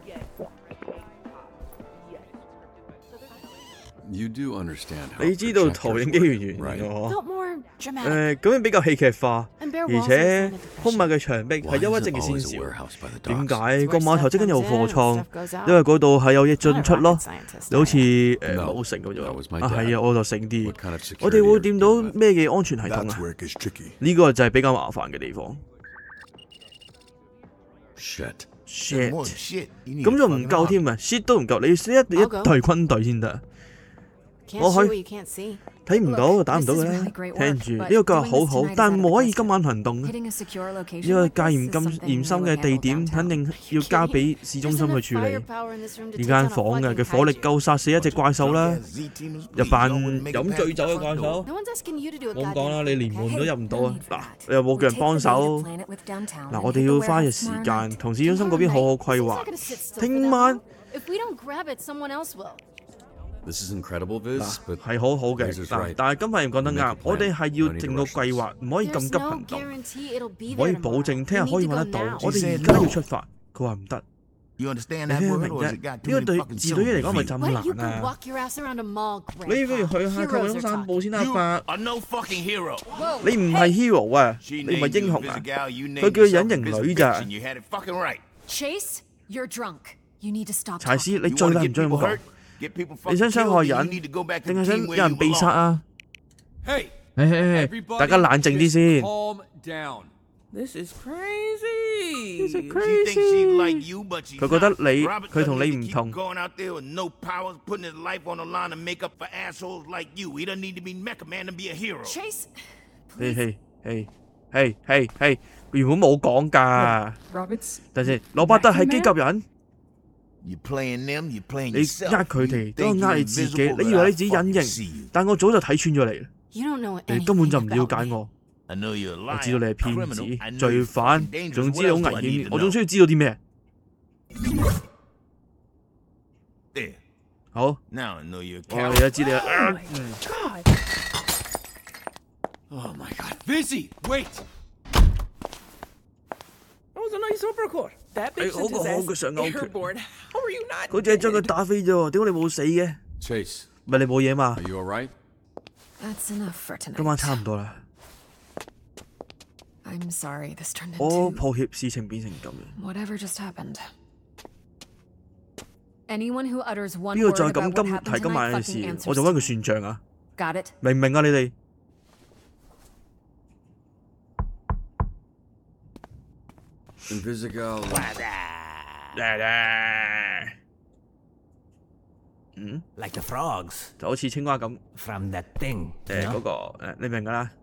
You do understand how 你知道投影機圓圓嘅嗬？ 誒咁樣比較戲劇化，而且空密嘅牆壁係憂鬱症嘅先兆。點解個碼頭即刻有貨倉？因為嗰度係有嘢進出咯。你好似誒冇成咁樣啊，係啊，我就醒啲。我哋會掂到咩嘅安全系統啊？呢個就係比較麻煩嘅地方。 Shit shit，咁就唔夠添啊 ！shit 都唔夠，你要一一隊軍隊先得。 我去睇唔到，打唔到嘅咧。聽住呢個計劃好好，但唔可以今晚行動。呢個戒嚴咁嚴深嘅地點，肯定要交俾市中心去處理。呢間房嘅嘅火力夠殺死一隻怪獸啦，一班飲醉酒嘅怪獸。冇咁講啦，你連門都入唔到啊！嗱，你又冇叫人幫手。嗱，我哋要花嘅時間同市中心嗰邊好好規劃。聽晚。 If we don't grab it, someone else will. This is incredible, Viz, but 係好好嘅 Razor's 嗱 right.， 但係金發言講得 Make a 啱， plan. 我哋係要 No need to 整個 rush 計劃，唔可以咁 There's 急 no 行動， guarantee it'll be 唔可以 there 保 tomorrow. 證聽日 We 可以 need to 揾 go 得到。 now. 我哋 She 而 said 家要 no. 出發，佢話唔得。 You understand 你 that 聽唔 word, 明 or has 啫？ it got 呢 too 個 many 對 fucking 字對於嚟講咪 syllables? 就咁 Wait, you 難 could 啊！ walk your ass around a mall, 你不如 Grandpa. 去下球 Heroes 場 are 散步 talking. 先啦，伯。 Are no fucking hero. Whoa, 你唔係 hero 啊， She 你唔係 named 英 you 雄啊， Visigal, you 佢 named 叫 yourself 隱形 Invisible 女 Bitch, 咋 and。you had it fucking right. Chase, you're drunk. You need to stop 柴師， talking. 你 You 最 wanna 撚唔 get 中意咁 people 講 hurt,？get people 你 fucking 想傷 killed, 害 then you 人， need to go back to 定 the 係想 team 有 where 人 you 被殺 belong. 啊？ Hey, 唉唉唉，大家冷靜啲先。 calm down. This is crazy. This is She thinks she like you, but she's 佢覺得 not. 你 Robert 佢同 doesn't 你 need 唔 to keep 同。 going out there with no powers, putting his life on the line to make up for assholes like you. He doesn't need to be Mecha Man to be a hero. Chase, 嘿嘿嘿嘿嘿嘿，原本冇講㗎。 Roberts. 等陣先，羅伯特係機甲人。 You playing them, you playing 你 yourself. 呃佢哋 You 都係 think 呃 you're 你自己， invisible, 你 but 以為 I 你自己 fucking 隱 see 形 you.， 但我早就睇穿咗你啦。 You don't know 你根本就唔 anything 了 about 解 me. 我， I know you're a 我 liar, 知道你係 a 騙 criminal. 子 I、know 罪 you're 犯， fucking dangerous. 總 What 之你好 else 危 do I need 險。 to 我仲 know? 需要知道啲咩？ There. 好， Now I know you're a 我而 coward. 家知你啦。 Oh my god. Oh my god. Vizzy, wait! That was a nice uppercut. That 你 bitch 好 sent 過 his 好 ass 嘅上勾拳， airborne. How are you not 佢淨係將佢 dead? 打飛啫喎，點解你冇死嘅？ Chase, 咪你冇嘢嘛？ are you all right? that's enough for 今晚 tonight. 差唔多啦。 I'm sorry this turned 我 into 抱歉，事情變成咁嘅。 whatever just happened. Anyone who utters one 邊個 word 再 about 咁 what 今 happened 提今 tonight 晚嘅 fucking 事， answers 我就揾佢 to me. 算賬啊！ Got it? 明唔明啊？你哋 Invisigal. 嗯 Like the frogs 就好似青蛙咁。 from that thing. 誒 you know? 嗰個誒，你明㗎啦。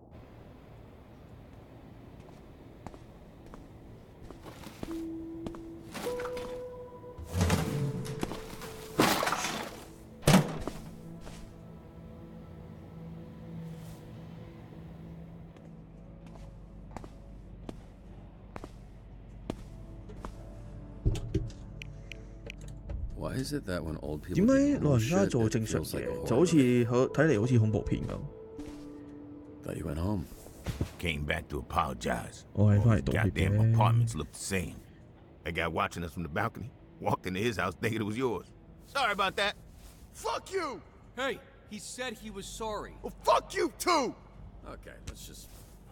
Why is it that when old people 點解 do 老人家 bullshit, 做 it 正常 feels like a 嘢 horror 就好似 movie? 好睇嚟好似恐怖片咁？ Thought you went home. Came back to apologize. 我係翻嚟 All 道 these 歉 goddamn 嘅。 apartments look the same. That guy watching us from the balcony walked into his house thinking it was yours. Sorry about that. Fuck you! Hey, he said he was sorry. Well, fuck you too! Okay, let's just.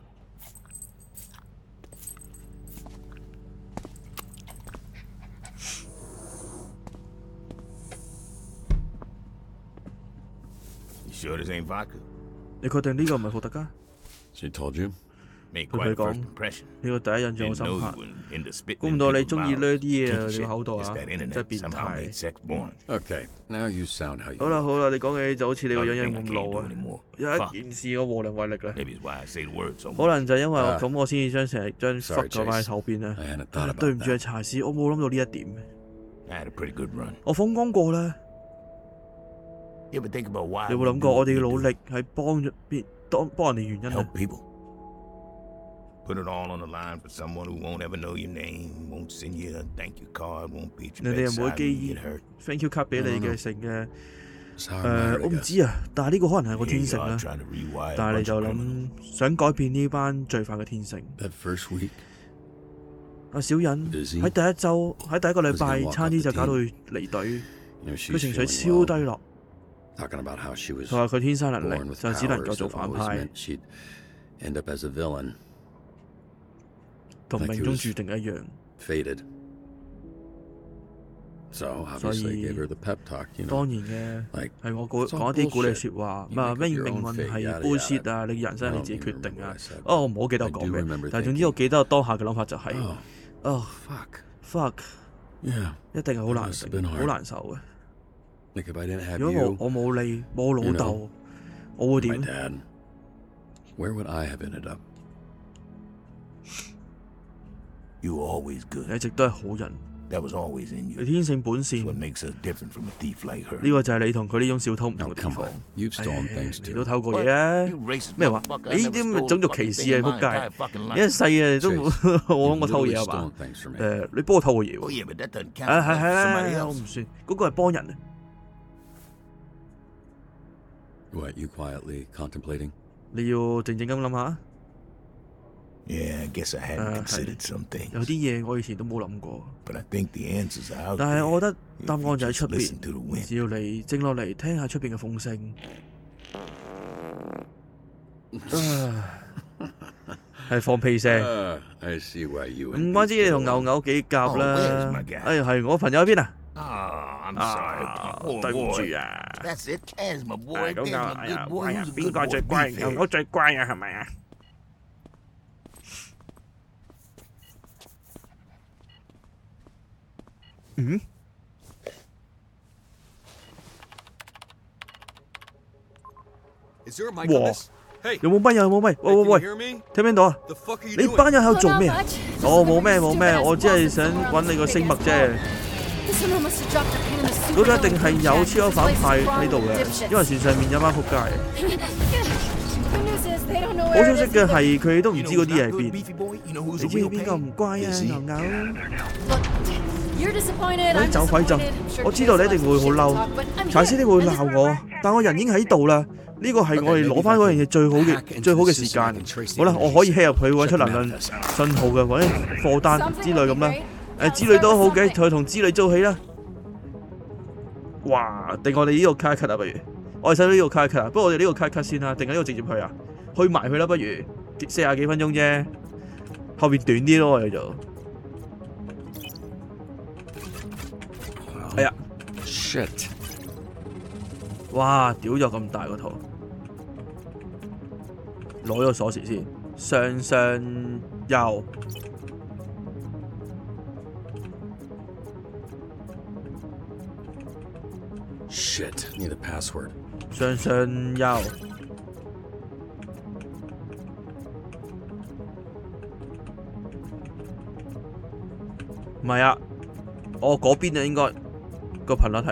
You sure this ain't vodka? 你確定呢個唔係伏特加？ She told you? Made 佢 quite 佢 a 講 first impression. 呢個第一印象 Didn't 好深 know 刻 you。were into spitting 估唔 in 到你 people's 中意 mouths. 呢啲嘢 Kinky 啊！你 shit. 個口度 It's 啊， that 真係 internet 變 somehow made 態。 sex born. Okay, now you sound how you. 好啦好啦，你講嘅就好似你個樣 Other 樣 thing I 咁 can't 老 do 啊！ anymore. 有 Fuck. 一件事我無能為力啦。 Maybe it's why I say the word so 可 much. 能就因為我 Ah. 咁，我先至將成日將 Sorry, fuck 咗擺喺 Chase. 頭邊啦 I hadn't 啊 thought。 對 about 唔住啊， that. 查士，我冇諗到呢一點。 I had a pretty good run. 我風光過啦。 You ever think about why 你有冇 we 諗 do 過我 what 哋 we 嘅努 do? 力係幫咗邊當幫人哋原因啊 Help？ people. Put it all on the line for someone who won't ever know your name, won't send you a thank you card, won't be at 你 your 哋有冇 bedside 寄 when you 意 get hurt. thank you 卡俾你 No, no, 嘅成嘅？ It's how I 誒， married, 我 I 唔 guess. 知啊，但係呢個可能係個 Here 天 you 性 are 啦。 trying to rewire a 但係 bunch 你就 of 諗 criminals. 想改變呢班罪犯嘅天性。 That first week, 阿小忍 Busy. 喺第一週喺第一個禮 Was 拜 gonna walk 差 up 啲 the 就搞到 team. 佢離隊， you know, 佢 she's 情緒 feeling 超 well, 低落。 talking about how she was 佢話佢天生能 born 力 with 就只能 powers 夠做 that 反 always 派， meant she'd end up as a villain, 同 like 命 he 中 was 注定一樣。 fated. So obviously I gave her the pep talk, you 當 know. 然嘅 Like 係我鼓 it's all 講一啲鼓勵 bullshit. 説話， You 唔係 make 咩 up your 命 own 運 fate, 係 yada, bullshit yada. 啊！你人生 I 你 don't 自己 even 決定 remember 啊 what I！said. 哦，我唔好記得 I 我 do 講咩 remember， 但係總之我記得我當下嘅諗法就係， Oh, 哦 fuck. fuck， Yeah. 一定係好 It 難 must have 頂， been 好 hard. 難受嘅。 Like if I didn't have 如果我 you, 我冇你冇老 you 豆 know,， 我會 my 點？ dad, where would I have ended up? You were always good. 你一直都係好人， That was always in you. 你天性本善。 What makes us different from a thief like her? 呢個就係你同佢呢種小偷唔同嘅地方。你都偷過嘢啊？咩話？你呢啲咁嘅種族歧視啊！仆街！你一世啊都冇我諗過偷嘢係嘛？誒，你幫我偷過嘢喎。啊係係係，我唔算，嗰個係幫人啊。 What, you quietly contemplating? 你要靜靜咁諗下。 Yeah, I guess I hadn't considered some things. 有啲嘢我以前都冇諗過。 But I think the answers are out there. 但係我覺得答案就喺出邊，只要你靜落嚟聽下出邊嘅風聲。係放屁聲。唔怪之你同牛牛幾夾啦。哎，係我朋友喺邊啊？ Oh, I'm sorry. 對唔住啊。 That's it. As my boy. 咁啊，哎呀，哎呀，邊個最乖？牛牛最乖啊，係咪啊？ 嗯？哇！有冇咪？有冇咪？喂喂喂！聽唔聽到啊？你班人喺度做咩啊？我冇咩冇咩，我只係想揾你個聲脈啫。嗰度一定係有超級反派喺度嘅，因為船上面有班仆街。好消息嘅係佢哋都唔知嗰啲嘢喺邊。你知邊個唔乖啊？牛牛。 你走鬼陣，我知道你一定會好嬲，柴師你會鬧我，但我人已經喺度啦。呢個係我哋攞翻嗰樣嘢最好嘅最好嘅時間。好啦，我可以 hack 入去揾出能量信號嘅，或者貨單之類咁啦。誒之類都好嘅，佢同之類做起啦。哇！定我哋呢個卡一卡啊，不如我哋使到呢個卡一卡啊。不過我哋呢個卡一卡先啦，定係呢個直接去啊？去埋去啦，不如四廿幾分鐘啫，後邊短啲咯，我哋就。 哎呀 ，shit！ 哇，屌咗咁大個圖，攞咗鎖匙先，上上右， Shit! Need a password. 上上右，唔係啊，我嗰邊啊應該。 個頻率係，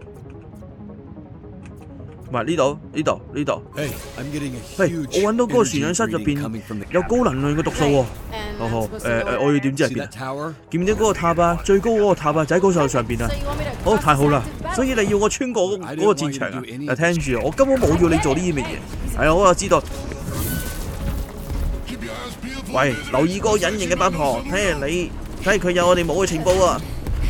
唔係呢度呢度呢度。嘿，我揾到嗰個船長室入邊有高能量嘅毒素喎。好好，誒誒，我要點知係邊啊？見唔見嗰個塔啊？最高嗰個塔啊，就喺嗰度上邊啊！好，太好啦！所以你要我穿過嗰嗰個戰場啊？誒，聽住，我根本冇要你做呢啲乜嘢。係啊，我就知道。喂，留意嗰個隱形嘅八婆，睇下你睇下佢有我哋冇嘅情報啊！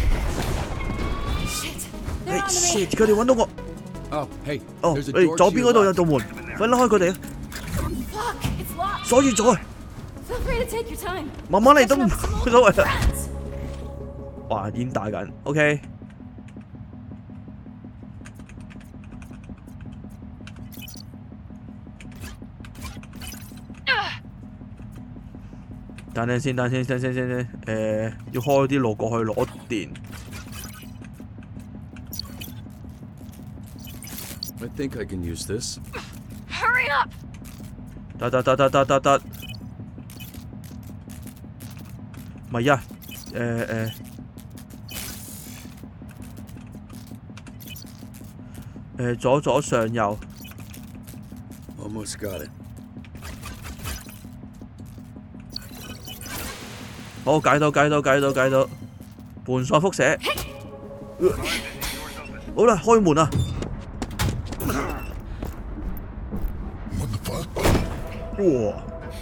shit！ 佢哋揾到我。哦，係。哦，你左邊嗰度有道門，快拉開佢哋啊！鎖住咗啊！慢慢嚟都冇所謂啊！哇，已經打緊 ，OK。等陣先，等陣先，等陣先，等陣先，誒，要開啲路過去攞電。 I think I can use this. Hurry up! 得得得得得得得，唔係啊，誒誒，誒左左上右。 Almost got it. 好，解到解到解到解到，盤索輻射。好啦，開門啊！ 哇！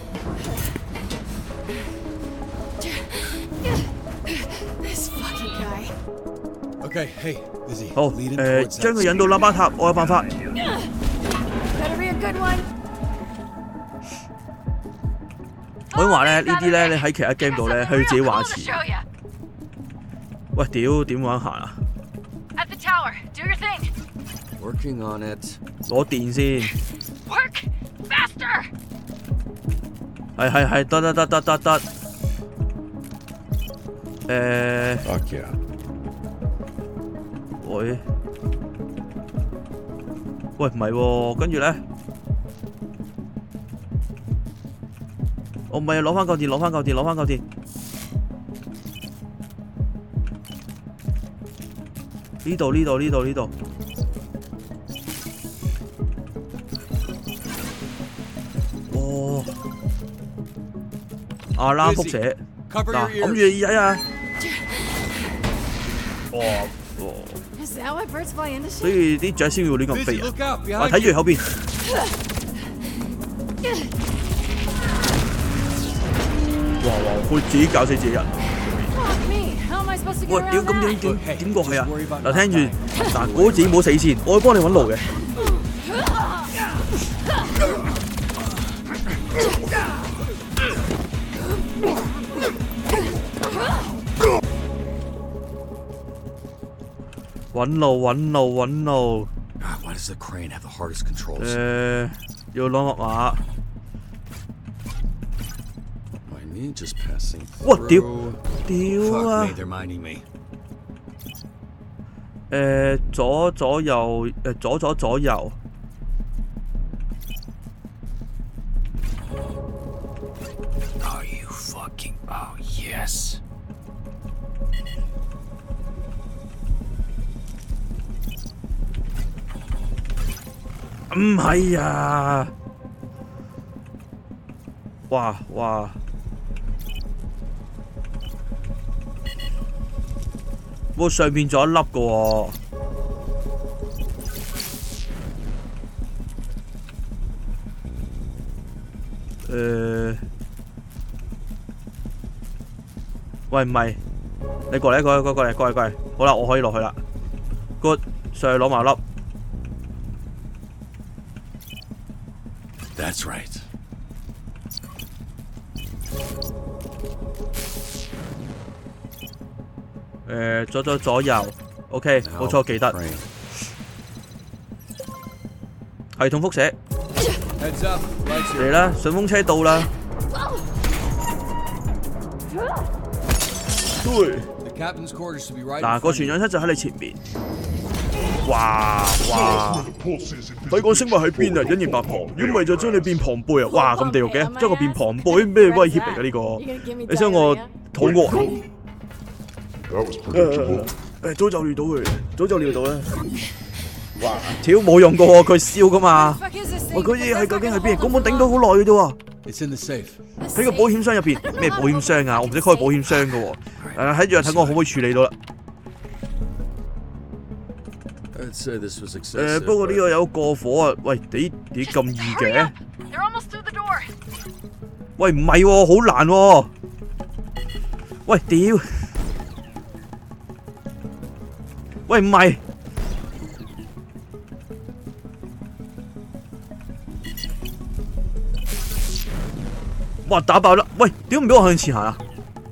Okay, hey, Lizzie. 好，誒，將佢引到喇叭塔，我有辦法。我話咧，呢啲咧，你喺其他 game 度咧，可以自己話詞。喂，屌，點玩行啊 At the tower, do your thing. Working on it. 攞電先。 Work faster. 係係係，得得得得得得。誒。 Fuck yeah. 喂。喂，唔係喎，跟住咧。 我唔係攞翻嚿電，攞翻嚿電，攞翻嚿電。 呢度呢度呢度呢度。哦，阿拉輻射，嗱，揞住你耳仔啊！哇！ Is that why birds fly into 所以啲雀先要亂咁飛啊！啊，睇住後邊。哇哇！佢自己搞死自己人。喂，屌咁點點點過去啊？嗱，聽住，嗱，嗰自己唔好死先，我會幫你揾路嘅。揾路揾路揾路。 Why does the crane have the hardest controls? 誒，要攞密碼。 Just passing. 哇！屌屌啊！ They're minding me. 誒，左左右誒，左左左右。 Are you fucking? Oh yes. 唔係啊！哇哇！ 我上邊仲有一粒嘅喎，誒，喂唔係，你過嚟過嚟過嚟過嚟過嚟過嚟，好啦，我可以落去啦 ，good， 上去攞埋粒。 That's right. 誒，左左左右 ，OK， 冇錯，記得。系統輻射，嚟啦！順風車到啦。對。嗱，個傳氧室就喺你前面。哇哇！睇個生物喺邊啊？隱形白龐，如果唔係就將你變龐貝啊！哇，咁地獄嘅，將我變龐貝咩威脅嚟㗎呢個？你想我肚餓？ 誒誒，早就料到佢，早就料到啦！哇，條冇用過喎，佢燒噶嘛！喂，嗰嘢係究竟喺邊？根本頂到好耐嘅啫喎！喺個保險箱入邊，咩保險箱啊？我唔識開保險箱嘅喎。誒，喺度睇我可唔可以處理到啦？誒，不過呢個有過火啊！喂，點點咁易嘅？喂，唔係喎，好難喎！喂，屌！ 喂，唔係，哇！打爆啦！喂，點唔俾我向前行啊？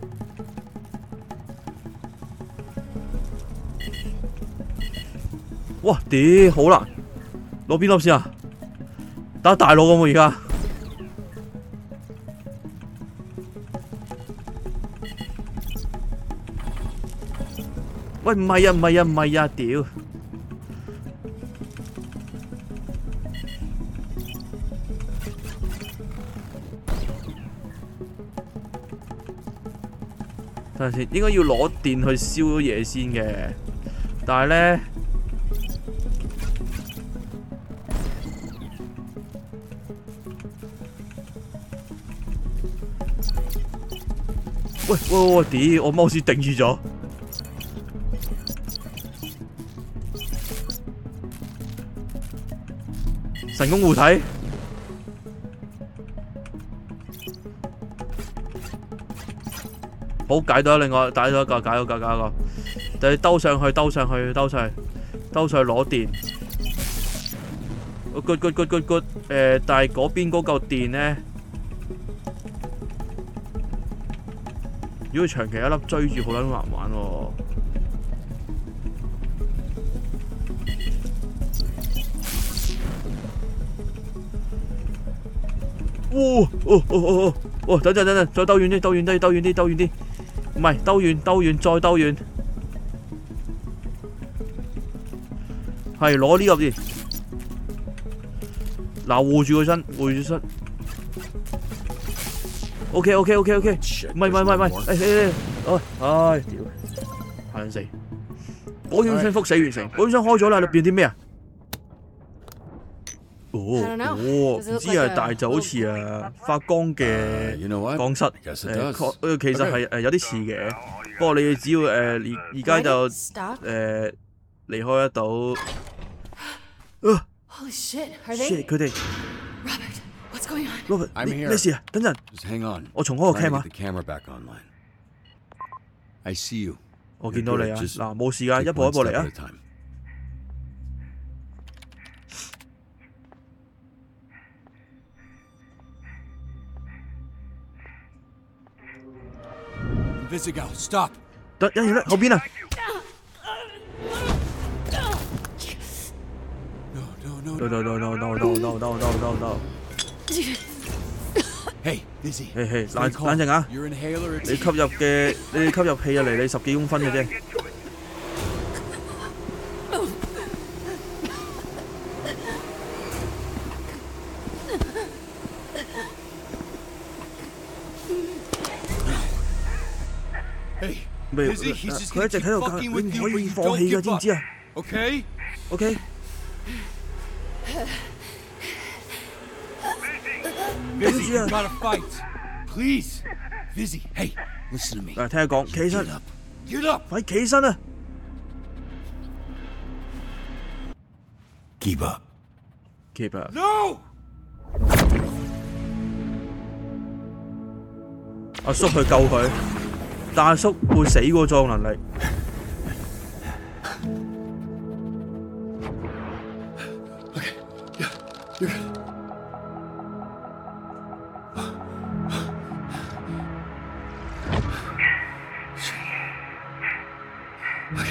哇！屌，好難，攞邊粒先啊？打大佬咁喎而家。喂，唔係啊，唔係啊，唔係啊，屌！等陣先，應該要攞電去燒嘢先嘅，但係咧，喂喂喂，屌！我 mouse 頂住咗。 神功護體，好解到另外解咗一個，解咗個，解咗個，就係兜上去，兜上去，兜上去，兜上去攞電。good good good good good， 誒，但係嗰邊嗰嚿電咧，如果長期一粒追住，好撚難玩喎。 哇！哦哦哦哦！等陣等陣，再兜遠啲，兜遠啲，兜遠啲，兜遠啲。唔係，兜遠，兜遠，再兜遠。係攞呢個先。嗱，護住個身，護住身。OK OK OK OK。唔係唔係唔係唔係，誒誒誒，唉唉屌，嚇死！ 保險箱複死完成，保險箱開咗啦，裏邊啲咩啊？哦哦，唔知啊，但係就好似誒發光嘅鋼室，誒確其實係誒有啲似嘅。不過你只要誒而而家就誒離開得到。 Holy shit! Are they? shit 佢哋。 Robert, what's going on? Robert, I'm here. 咩事啊？等陣。 Just hang on. 我重開個 cam 啊。 The camera back online. I see you. 我見到你啊！嗱，冇事㗎，一步一步嚟啊。 Visigow, stop. 得，一樣咧，後邊啊！ No no no no no no no no no no no. Hey, Lizzie. 嘿嘿，冷冷靜啊！你吸入嘅，你吸入氣入嚟，你十幾公分嘅啫。 Hey, 佢一直喺度教，你唔可以放棄㗎，知唔知啊 ？Okay. Okay. Vizzy, you gotta fight. Please. Vizzy, hey, listen to me. 嗱，聽佢講，企起身。 Get up. 快企起身啊 Keep up. Keep up. No. 阿叔去救佢，但阿叔會死喎，作用能力。 Okay. Yeah. You're good. Okay.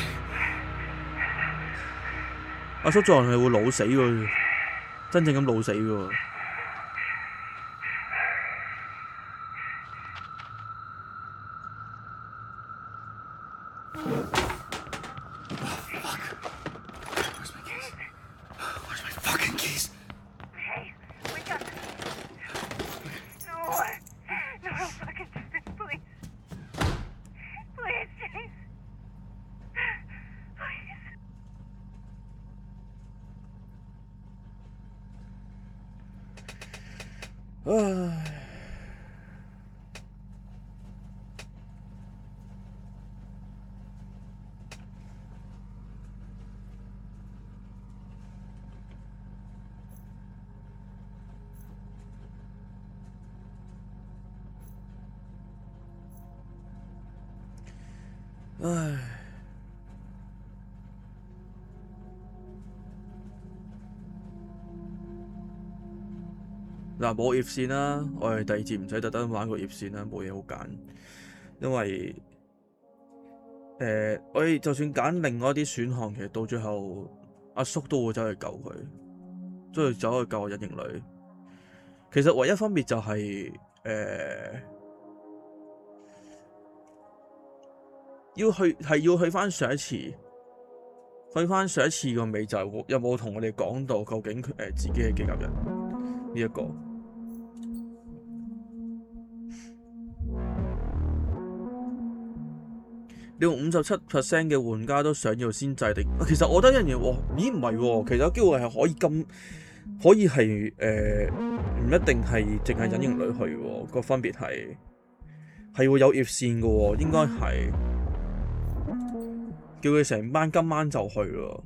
阿叔作人係會老死喎，真正咁老死喎。唉，唉。嗱，冇葉線啦，我哋第二節唔使特登玩個葉線啦，冇嘢好揀，因為誒、呃、我哋就算揀另外一啲選項，其實到最後阿叔都會走去救佢，都去走去救個隱形女。其實唯一分別就係、是、誒、呃、要去係要去翻上一次，去翻上一次個尾就係有冇同我哋講到究竟誒、呃、自己係幾夾人呢一個。你用五十七 percent 嘅玩家都想要先制定，其實我覺得一樣嘢，咦唔係喎，其實有機會係可以咁，可以係誒唔一定係淨係隱形女去喎，個分別係係會有葉線嘅喎，應該係叫佢成班今晚就去咯。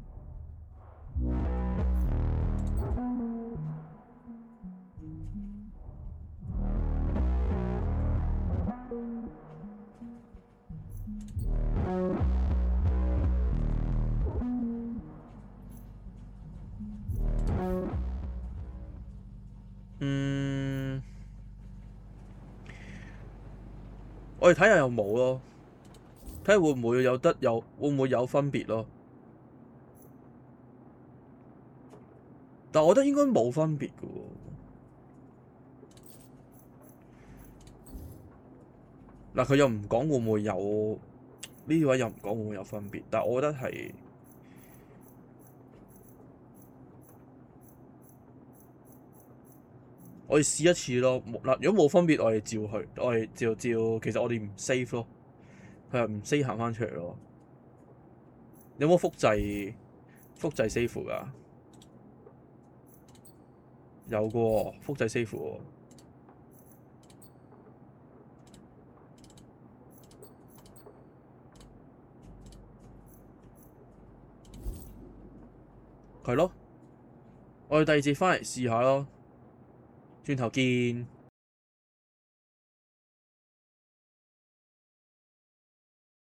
嗯，我哋睇下有冇咯，睇下會唔會有得有，會唔會有分別咯？但我覺得應該冇分別嘅喎。嗱，佢又唔講會唔會有呢位又唔講會唔會有分別，但係我覺得係。我哋試一次咯，嗱，如果冇分別，我哋照去，我哋照照，其實我哋唔 save 咯，佢係唔 save 行翻出嚟咯。 有冇複製複製 save 㗎？有個喎，複製 save 喎。係咯，我哋第二節翻嚟試下咯。轉頭見。